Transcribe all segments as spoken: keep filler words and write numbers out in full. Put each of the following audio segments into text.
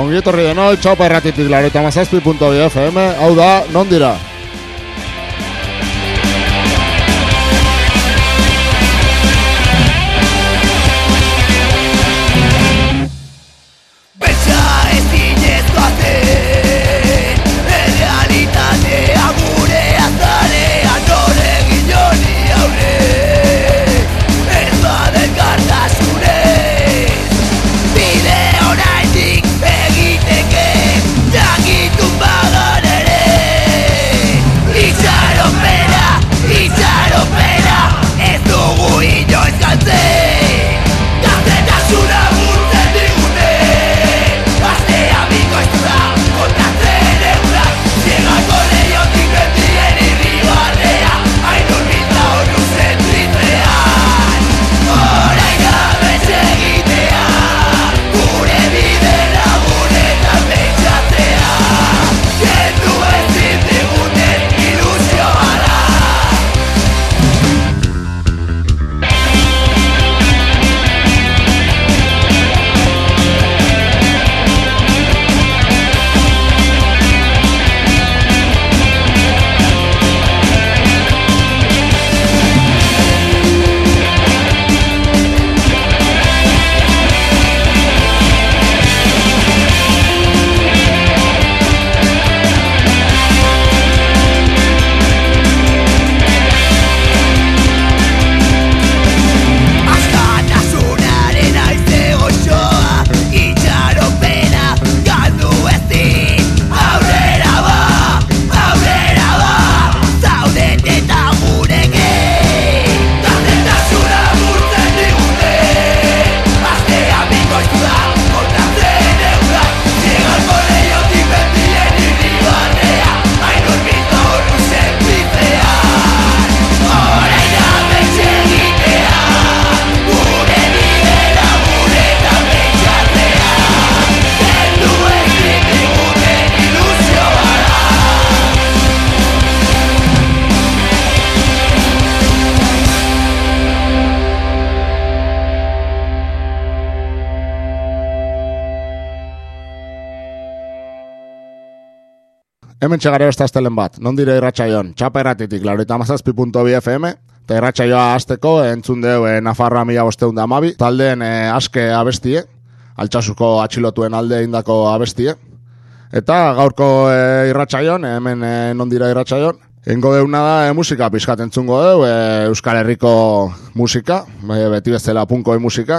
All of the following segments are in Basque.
Ongietorri denoi, txaupa erratitik laurogeita hamazazpi puntu bi F M, hau da, non dira? Hemen txegare besta estelen bat, non dire irratxaion, txapa erratitik, laurogeita hamazazpi puntu bi F M, eta irratxaioa azteko entzun deu e, Nafarroa mila bosteun da amabi, taldeen e, aske abestie, Altsasuko atxilotuen alde indako abestie, eta gaurko e, irratxaion, hemen e, non dira irratxaion, engo deuna da e, musika pixkat entzungo deu, e, Euskal Herriko musika, e, beti bezala punkoi musika,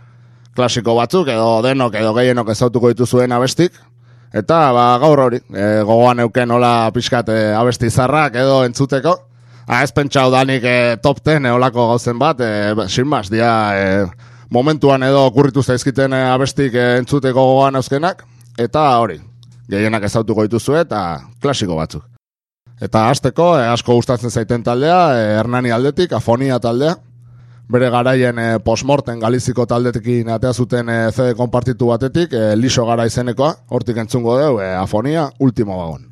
klasiko batzuk, edo denok, edo gehienok ezautuko dituzuen abestik, eta ba, gaur hori, e, gogoan euken hola pixkat e, abesti zarrak edo entzuteko. Ha, ez pentsau danik e, top ten eolako gauzen bat, e, sin mas, dia e, momentuan edo okurritu zaizkiten e, abestik e, entzuteko gogoan euskenak, eta hori, gehienak ezautuko dituzue eta klasiko batzuk. Eta hasteko e, asko gustatzen zaiten taldea, e, Hernani aldetik, Afonia taldea, bere garaien e, postmorten Galiziko taldetekin atea zuten e, C D konpartitu batetik, e, Liso gara izenekoa, hortik entzungo deu, e, Afonia, Último Vagón.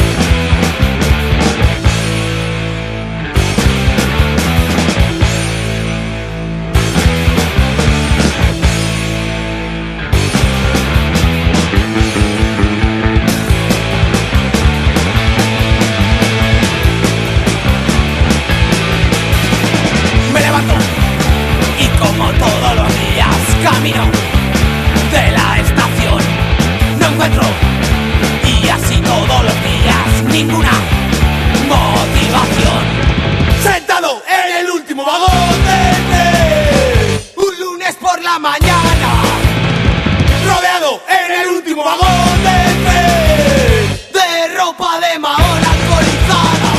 Camino de la estación, no encuentro, y así todos los días, ninguna motivación. Sentado en el último vagón del tren, un lunes por la mañana, rodeado en el último vagón del tren, de ropa de mahón alcoholizada.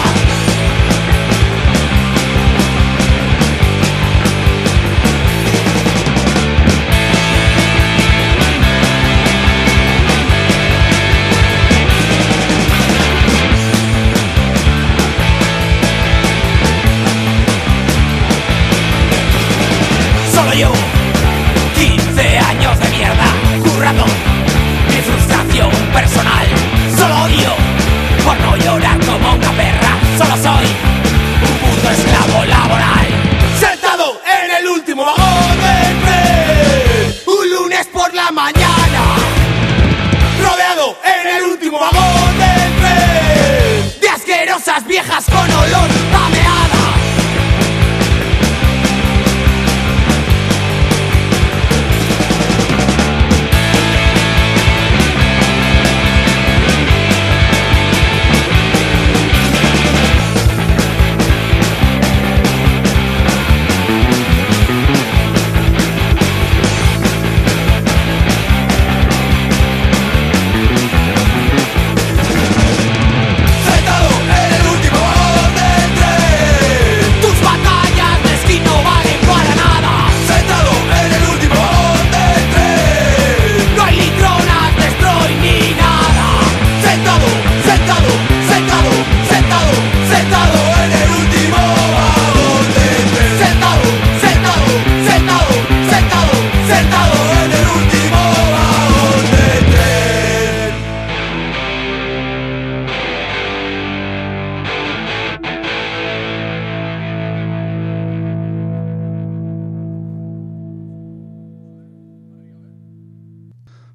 Solo yo, quince años de mierda, currando mi frustración personal. Solo odio por no llorar como una perra. Solo soy un puto esclavo laboral, sentado en el último vagón del tren, un lunes por la mañana,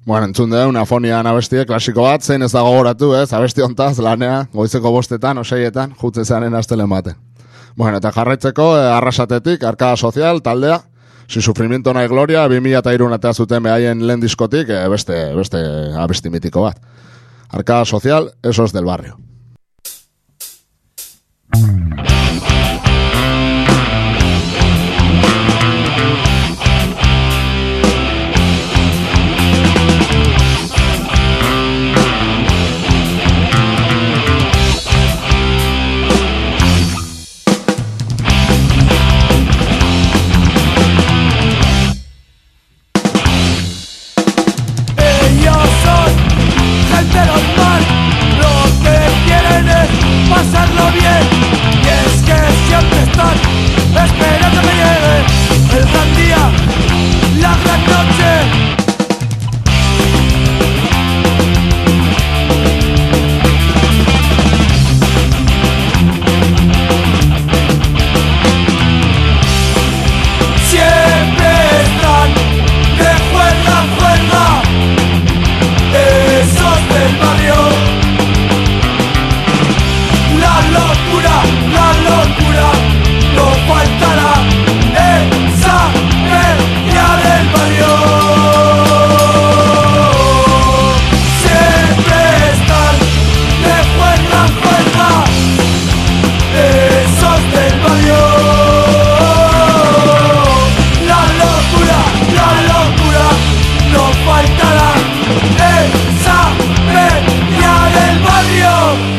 Bueno, entzun dugu, Afonian abestie, klasiko bat, zein ez da gogoratu, ez, abesti hontaz, lanea, goizeko bostetan, oseietan, jutze zaren astelen baten. Bueno, eta jarraitzeko, eh, Arrasatetik, Arkada Sozial, taldea, Sin Sufrimiento Nahi Gloria, bi mila eta hirun atea zuten behaien lehen diskotik, eh, beste, beste abesti mitiko bat. Arkada Sozial, Esos del Barrio. Pasarlo bien, y es que siempre están esperando que llegue el gran día, la gran noche. Siempre están de juerga a juerga, esos del barrio. La locura, la locura, no faltará esa feria del barrio. Siempre están de juerga a juerga, esos del barrio. La locura, la locura, no faltará esa feria del barrio.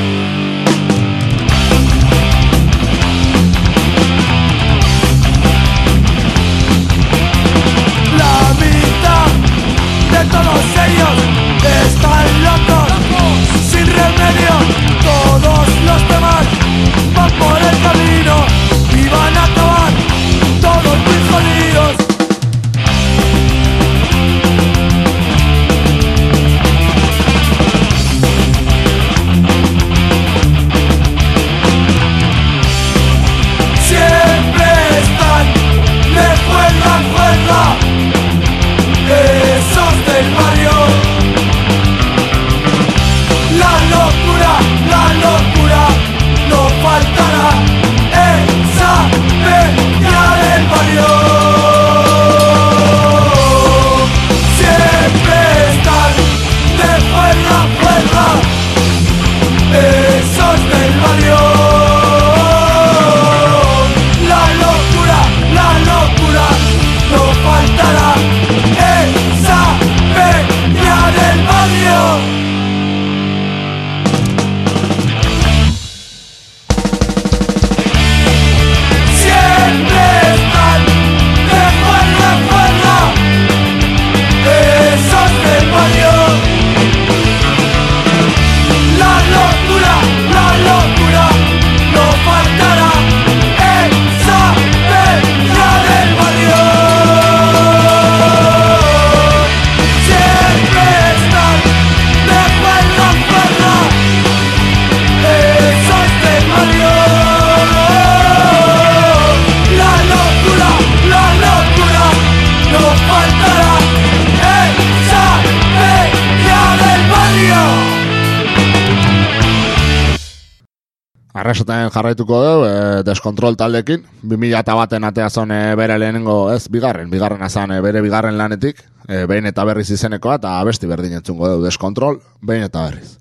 De todos ellos están locos, sin remedio. Todos los demás van por el camino y van a acabar todos muy jodidos. Siempre están de juerga en juerga, esos del barrio. La locura, la locura, no faltará esa feria del barrio. Siempre están de juerga a juerga, esos del barrio. La locura, la locura, no faltará esa feria del barrio. Siempre están de juerga a juerga, esos del barrio. La locura, la locura, no faltará esa feria del barrio. Siempre están de juerga a juerga, esos del barrio. La locura, la locura, no faltará esa feria del barrio. Arrasaten jarraituko dugu, e, Deskontrol taldekin, bi mila eta baten atea zon e, bere lehenengo, ez, bigarren, bigarren azan, e, bere bigarren lanetik, e, behin eta berriz izenekoa, eta abesti berdin entzungo dugu, Deskontrol, behin eta berriz.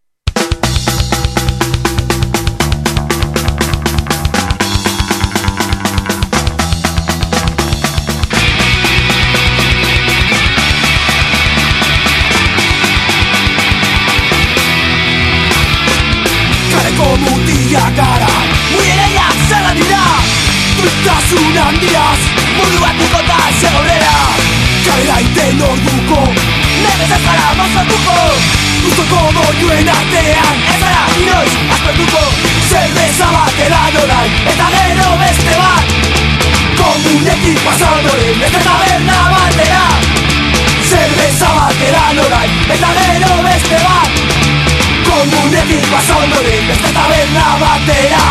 Mutiak gara, muireiak zelan dira, duitasun handiaz, buruak ukota zegobrera. Kalera iten orduko, negez ez gara mauzatuko, guztoko doinuen artean, ez gara inoiz aspertuko. Zerbeza bat eran orain, eta gero beste bat, komunetik pasandoren, ez eta berna batera. Zerbeza bat eran orain, eta gero beste bat, komunetik pasandoren, ez eta berna batera.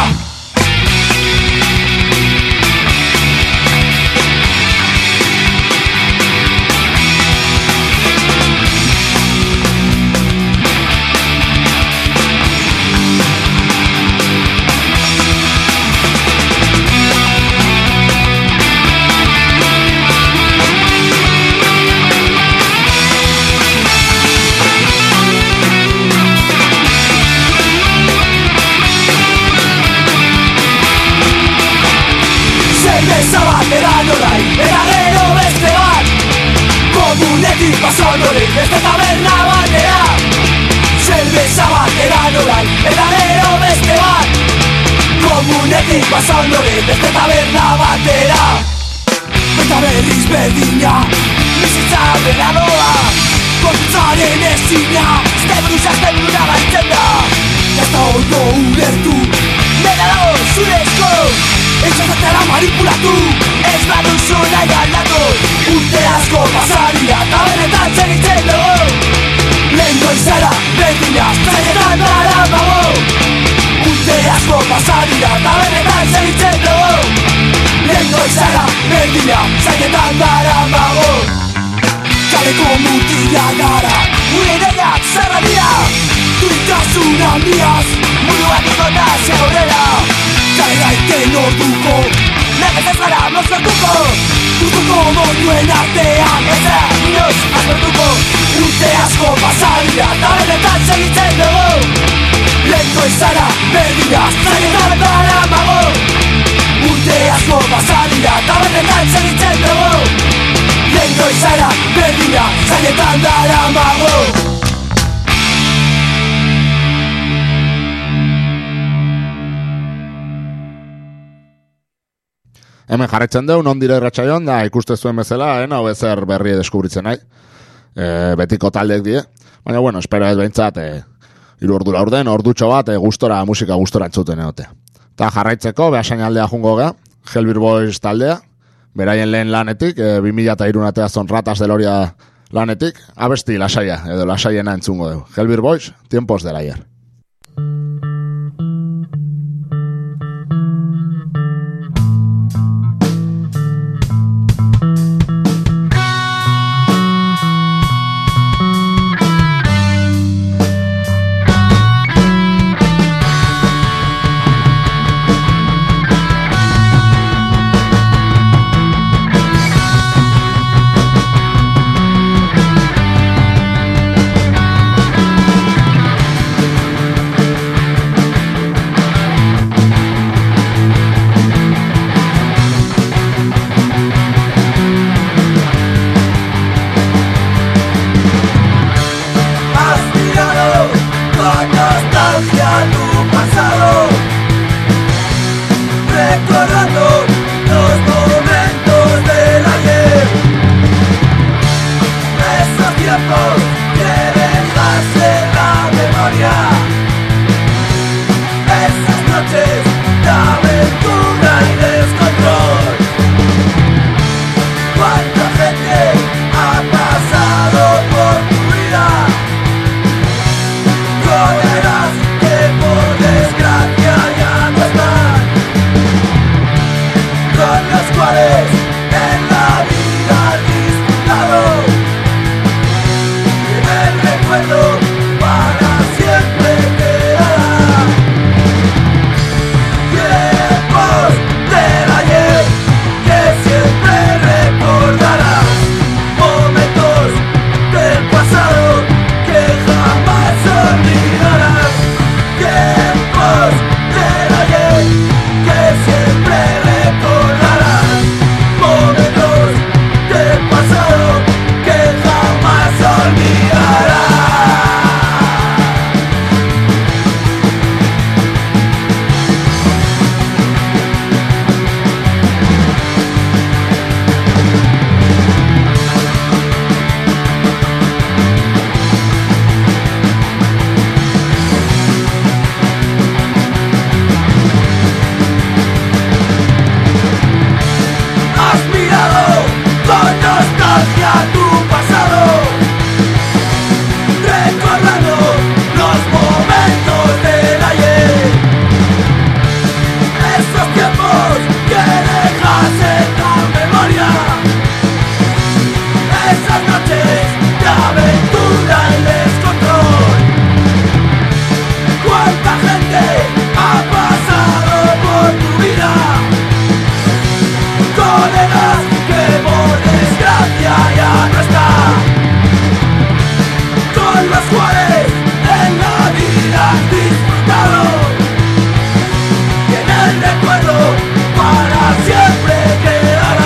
bateran orain, eta gero beste bat. Komunetik pasondorik beste taberna batera. Zerbeza bateran orain, eta gero beste bat. Komunetik pasondorik beste taberna batera. Eta berriz berdina, bizitza bera doa. Kontzaren ezina, ztebruz aztebruna baitzen da. Ez da ondo ulertu, dena dago zure esko. Etxazatela manipulatu, ez baduzu nahi aldatu. Urte asko pasaria, eta benetan segitzen dugu. Lehen goizara, berdina, zainetan dara mago. Urte asko pasaria, eta benetan segitzen dugu. Lehen goizara, berdina, zainetan dara mago. Kaleko mutila gara, gure ideiak zerra dira. Duitasun handiaz, buruak ikona zeurrera. Kairaiten orduko, legez ez gara mozkortuko. Gustuko moñuen artean, ez da inoiz aspertuko. Urte asko pasaria, eta benetan segitzen dugu. Lento izara, berdina, zainetan dara mago. Urte asko pasaria, eta benetan segitzen dugu. Lento izara, berdina, zainetan dara mago. Hemen jarretzen deu, non dire irratxaion, da ikuste zuen bezala, en hau ezer berri deskubritzen nahi. E, betiko taldek die. Baina, bueno, espero ez behintzat, e, iru ordura orden, ordutxo bat, e, gustora, musika gustora entzuten egote. Ta jarraitzeko, behasain aldea jungo gea, Hellbeer Boys taldea, beraien lehen lanetik, e, bi mila eta hiru atea zon Ratas del Oria lanetik, abesti lasaia, edo lasaiena entzungo deu. Hellbeer Boys, Tiempos del Ayer. Para siempre quedará.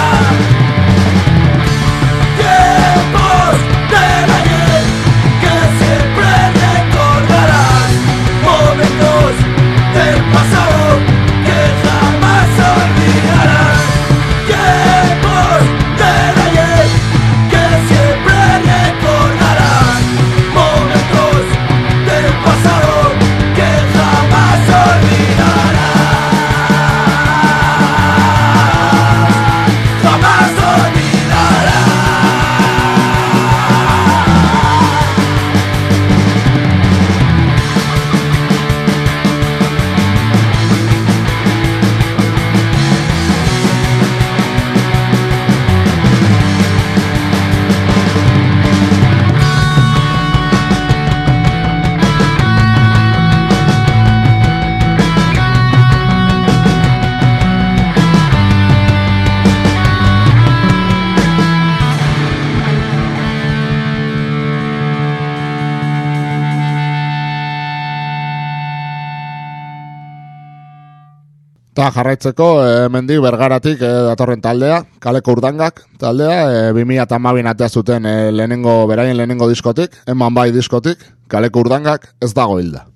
Eta jarraitzeko, e, mendik Bergaratik e, datorren taldea, Kaleko Urdangak taldea, e, bi mila hamabin atea zuten e, lehenengo, beraien lehenengo diskotik, eman bai diskotik, Kaleko Urdangak ez dago hilda.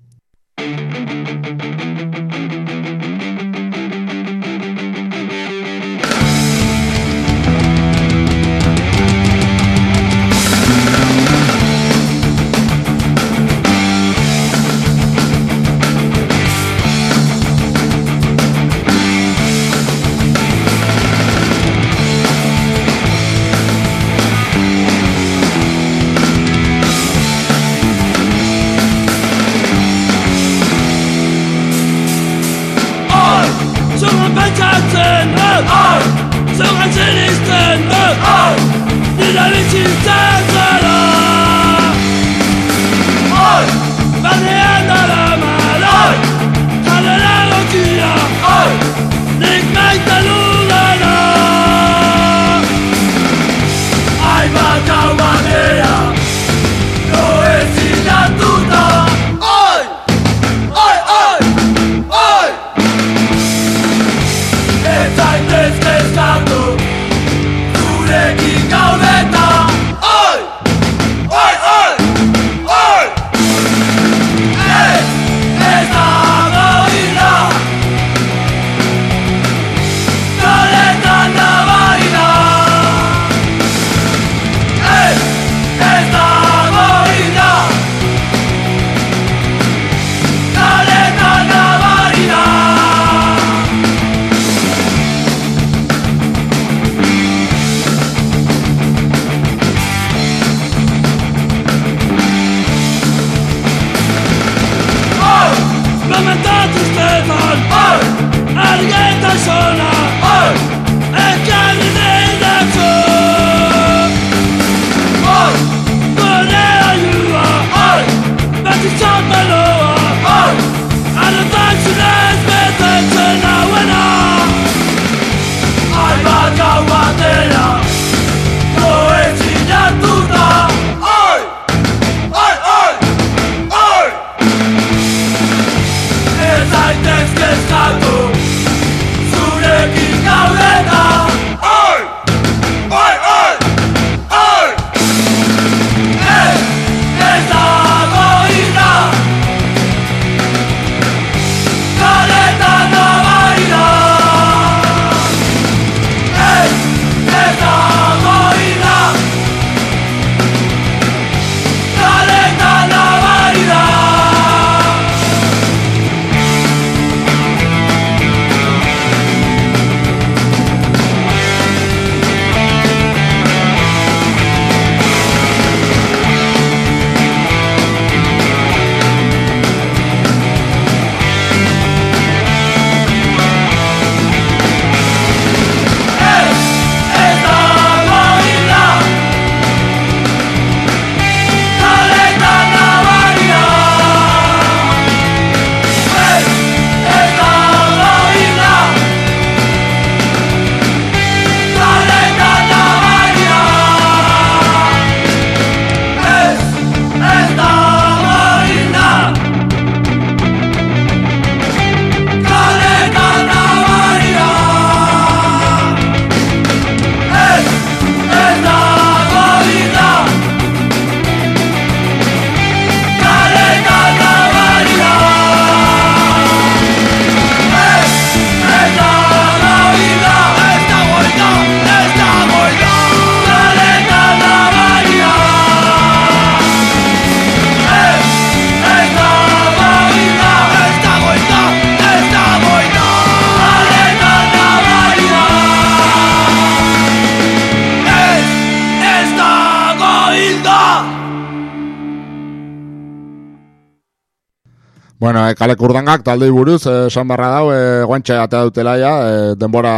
Bueno, e, Kaleko Urdangak taldei buruz, esan barra dau, e, guantxe atea dutela ja, e, denbora,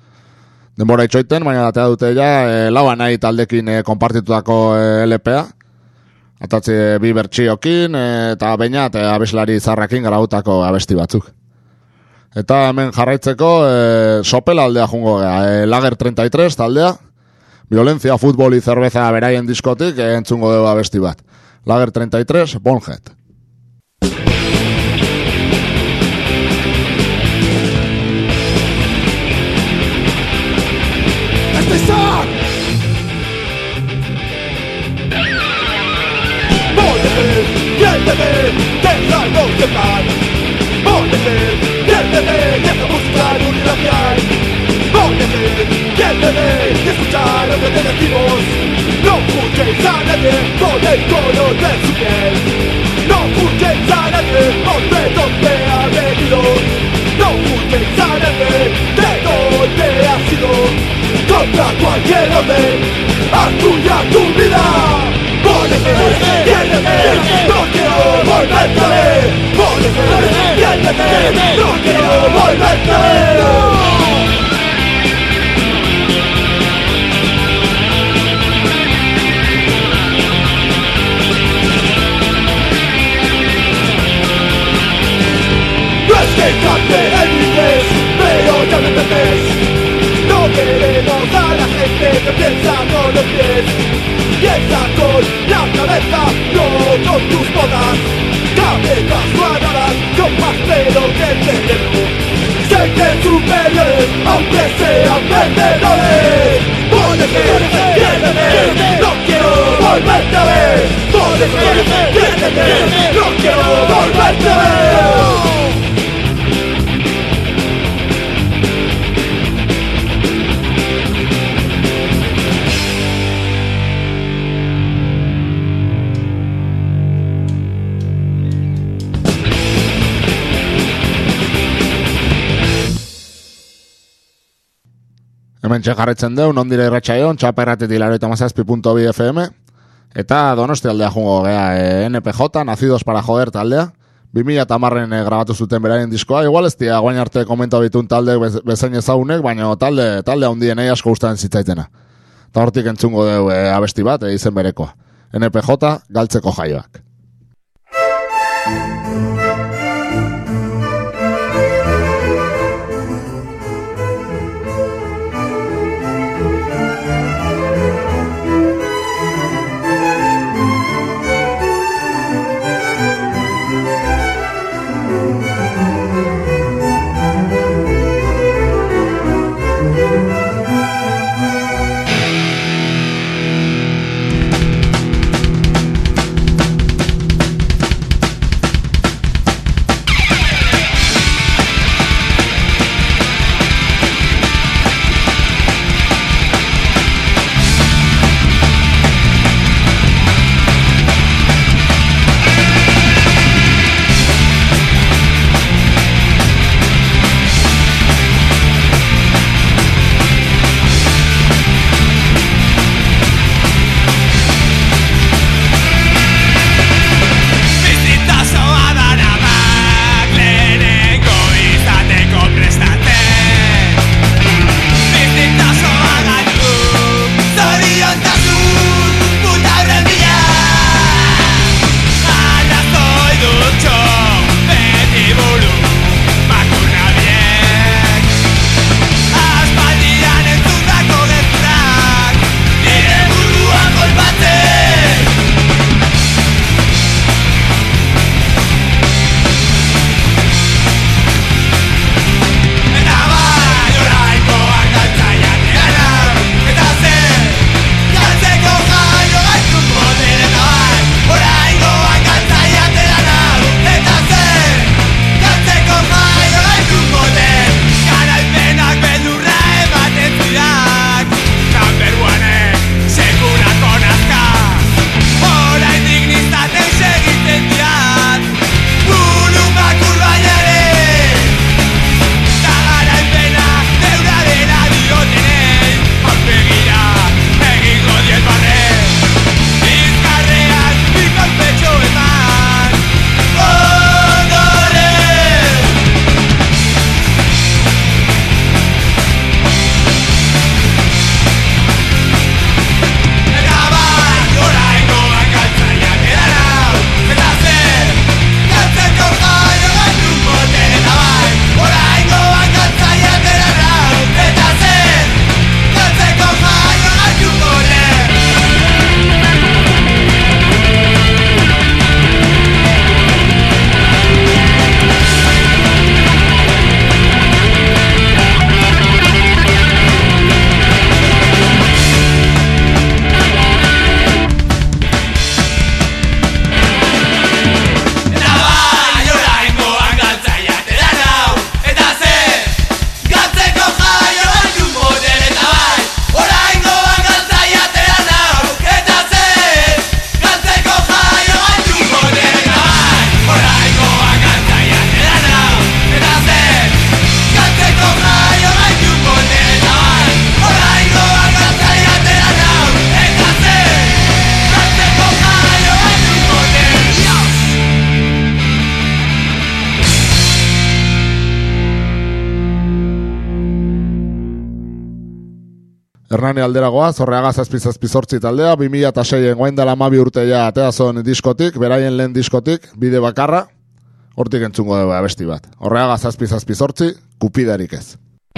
denbora itxoiten, baina atea dute ja, e, lau nahi taldekin e, konpartitutako e, L P-a. Atatzi e, bi bertxiokin, e, eta baina eta abeslari zarrakin garautako abesti batzuk. Eta hemen jarraitzeko, e, Sopela aldea jungo gea, e, Lager treinta y tres taldea, Violencia, Futbol y Cerveza beraien diskotik, e, entzungo dugu abesti bat. Lager treinta y tres, Bonehead. venimos. No juzguéis a nadie por el color de su piel. No juzguéis a nadie por de dónde ha venido. No juzguéis a nadie de dónde ha sido. Contra cualquier orden, acuya tu vida. Mónete, piérdete, no quiero volverte a ver. Mónete, piérdete, no quiero volverte a ver. No es que cante el inglés, pero ya me entendés. No queremos a la gente que piensa con los pies. Piensa con la cabeza, no con tus botas. Cabezas cuadradas con más pelo que el cerebro. Sé que superiores, aunque sean perdedores. Mónete, piérdete, no quiero volverte a ver. Mónete, piérdete, no quiero volverte a ver. Hemen txekarretzen deu, non dire irratxaion, txapa erratetik laurogeita hamazazpi puntu bi F M, eta Donosti aldea jungo gea, e, N P J, Nacidos para Joder taldea, bi mila hamarren e, grabatu zuten beraien diskoa, igual ez dia guain arte komenta bitun talde bez, bezain ezagunek, baina talde, talde handien nahi asko gustatzen zitzaitena. Eta hortik entzungo deu e, abesti bat, e, izen berekoa. N P J, Galtzeko Jaioak. Hernani alderagoa, Zorreaga zazpi zazpi zortzi taldea, bi mila seien guain dela hamabi urte ja ateazon diskotik, beraien lehen diskotik, bide bakarra, hortik entzungo dugu abesti bat. Horreaga zazpi zazpi zortzi, kupidarik ez.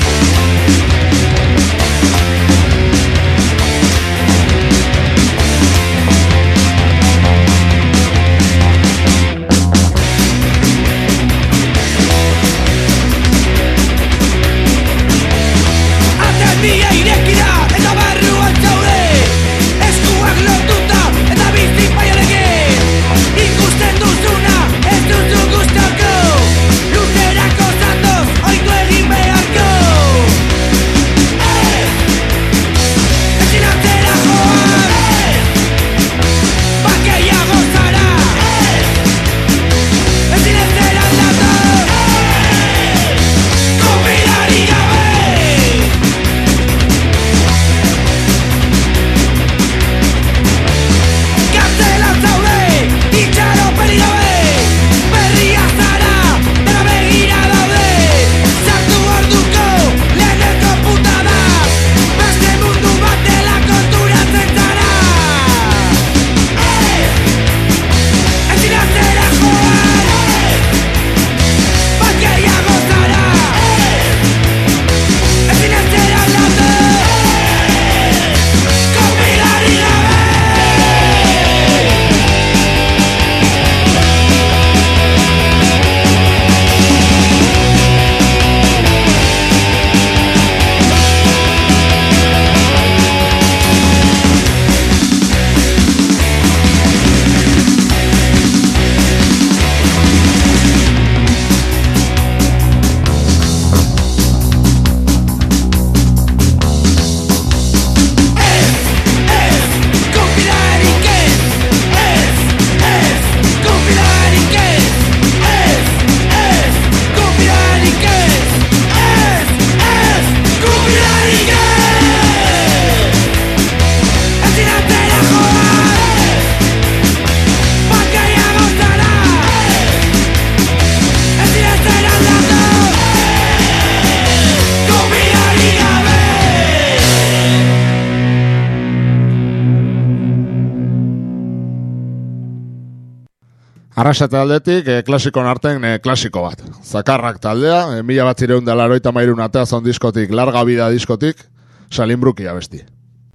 Arrasate aldetik, e, klasikon arten e, klasiko bat. Zakarrak taldea, e, mila bat zireun da laroita mairun ateazon diskotik, larga bida diskotik, Salinbruki abesti.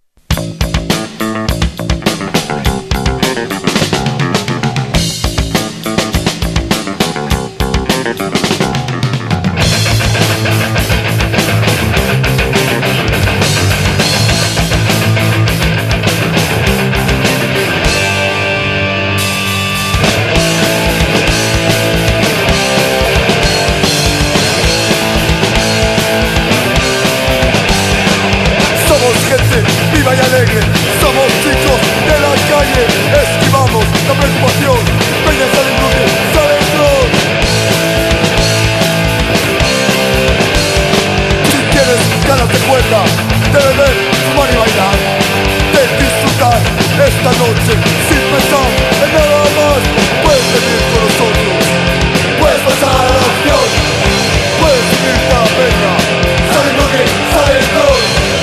Somos chicos de la calle, esquivamos la preocupación. Peña Salinbruki, Salentron. Si tienes ganas de cuerda, de beber, fumar y bailar, de disfrutar esta noche sin pensar en nada más, puedes venir con nosotros, puedes pasar a la acción, puedes unirte a la peña Salinbruki, Salentron.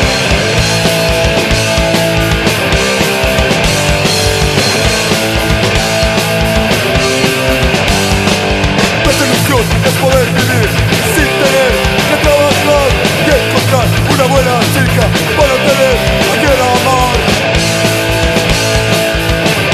Es poder vivir sin tener que trabajar y encontrar una buena chica para tener a quien amar.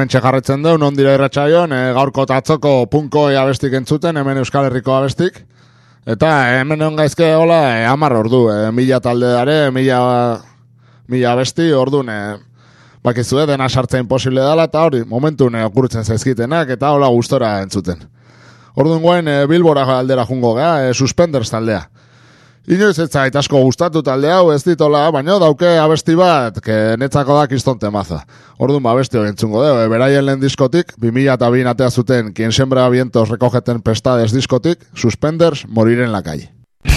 hemen txekarretzen deu, non dira irratxaion, e, gaurko tatzoko punko abestik entzuten, hemen Euskal Herriko abestik. Eta hemen egon gaizke hola, e, amar ordu, e, mila talde dare, mila, mila abesti, orduan, e, bakizue dena sartzen posible dela, eta hori, momentun e, okurtzen zaizkitenak, eta hola gustora entzuten. Orduan guen, e, Bilbora aldera jungo gea, e, Suspenders taldea. Inoiz ez zait asko gustatu talde hau ez ditola, baina dauke abesti bat, que netzako da kiston temaza. Orduan ba abesti hori entzungo deu, e, beraien lehen diskotik, bi mila eta bi atea zuten, Quien siembra vientos recogeten pestades diskotik, Suspenders, Morir en la calle.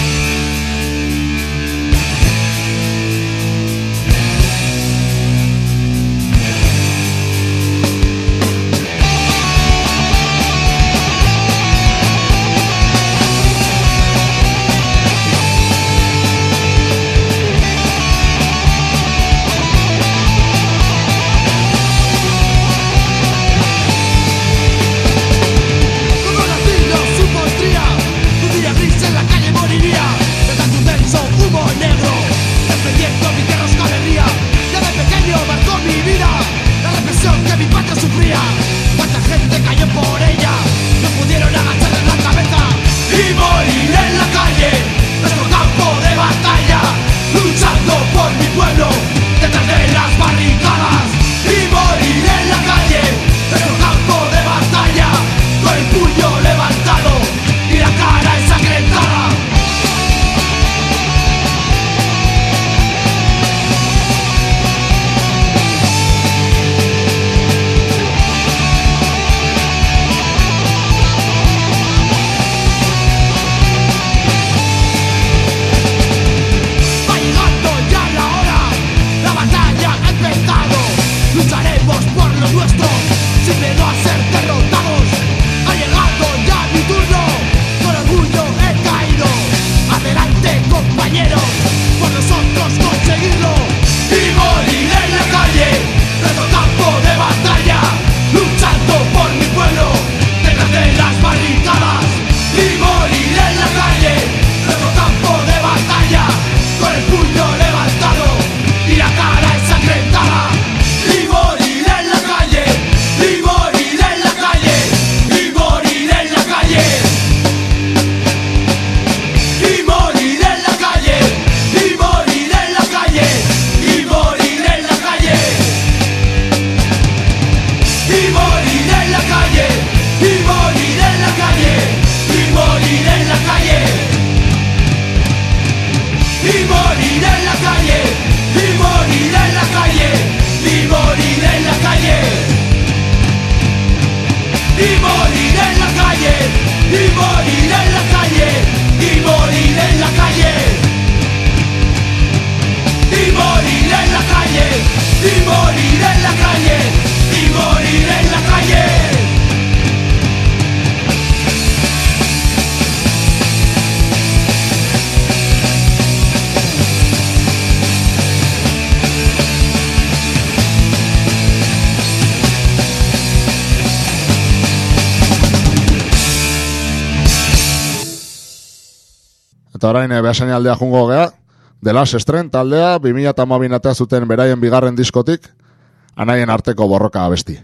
Eta orain behasain aldea jungo gea, The Last Strain taldea, bi mila eta hamabi atea zuten beraien bigarren diskotik, anaien arteko borroka abesti.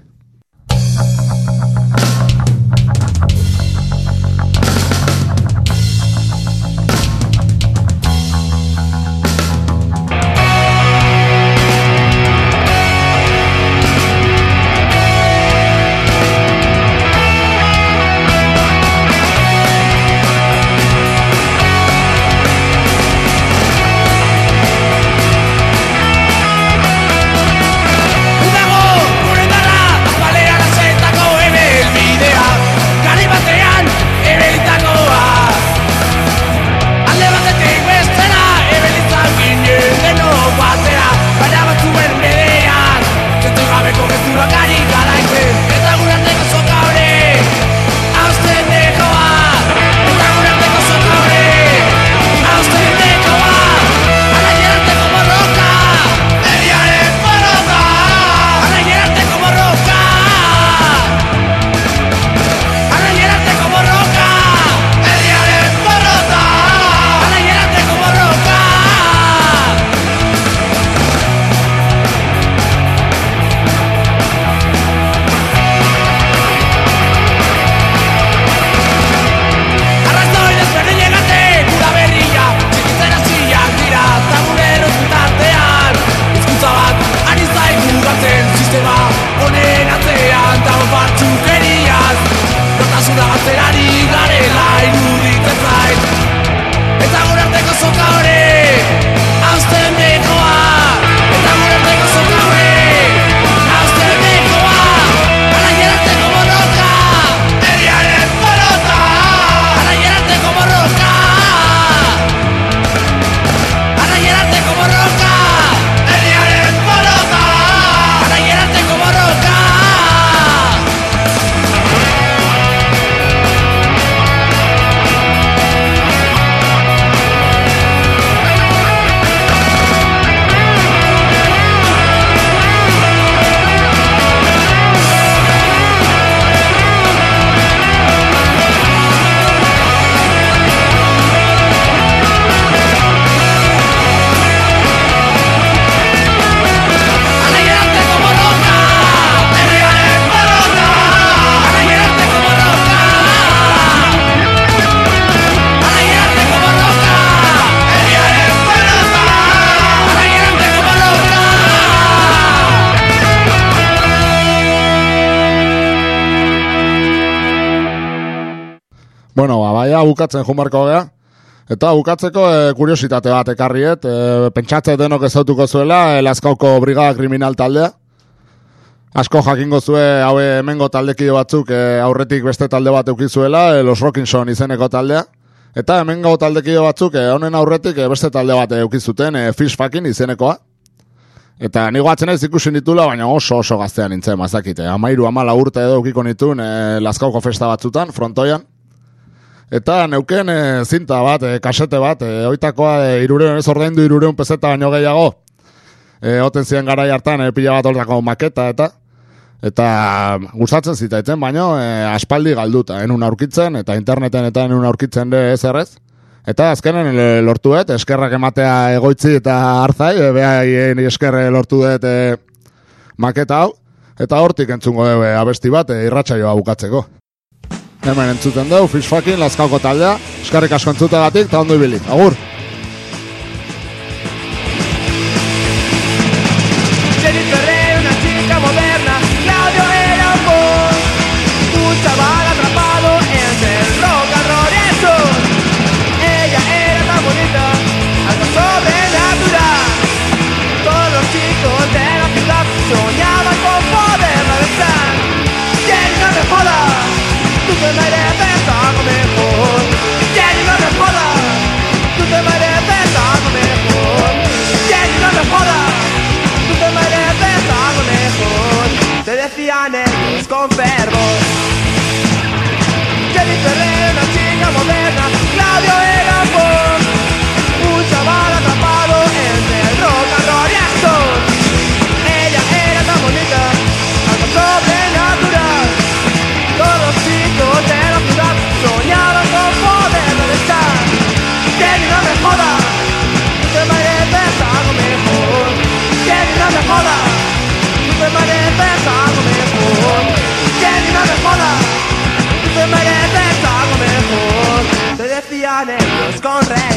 Udago, gure darra, Bueno, ba, baia bukatzen junbarko gea. Eta bukatzeko e, kuriositate bat ekarriet, e, pentsatze denok ezautuko zuela, e, Lazkaoko Brigada Kriminal taldea. Asko jakingo zue hau hemengo taldekide batzuk e, aurretik beste talde bat eukizuela, e, Los Rockinson izeneko taldea. Eta hemengo taldekide batzuk e, honen aurretik e, beste talde bat eukizuten, e, Fish Fucking izenekoa. Eta nigo atzen ez ikusi nitula, baina oso oso gaztean nintzen mazakite. Amairu amala urte edo eukiko nituen e, Lazkaoko festa batzutan, frontoian. Eta neuken e, zinta bat, e, kasete bat, e, oitakoa e, irureun ez ordaindu irureun pezeta baino gehiago. E, oten ziren garai hartan e, pila bat hortako maketa eta eta gustatzen zitaitzen, baino e, aspaldi galduta, enun aurkitzen, eta interneten eta enun aurkitzen de ez errez. Eta azkenen lortu dut, eskerrak ematea egoitzi eta hartzai, e, behaien eskerre lortu dut e, maketa hau, eta hortik entzungo dugu abesti bat e, irratsaioa bukatzeko. Hemen entzuten dugu, Fish Fucking, Lazkaoko taldea, eskerrik asko entzutegatik, eta ondo ibili. Agur! Soñaba con poderla besar. Jenny, no me jodas, tú te mereces algo mejor. Jenny, no me jodas, tú te mereces algo mejor. Jenny, no me jodas, tú te mereces algo mejor. Te decían ellos con fervor. Jenny Ferrer, una chica moderna. Claudio era por un chaval atrapado entre el rock and roll y actor. Bonita, algo sobrenatural. Todos los chicos de la ciudad soñaban con poderlo estar. Jenny, no me jodas, tú te mereces algo mejor. Jenny, no me jodas, tú te mereces algo mejor. Jenny, no me jodas, tú te mereces algo mejor. Te decían ellos con rey.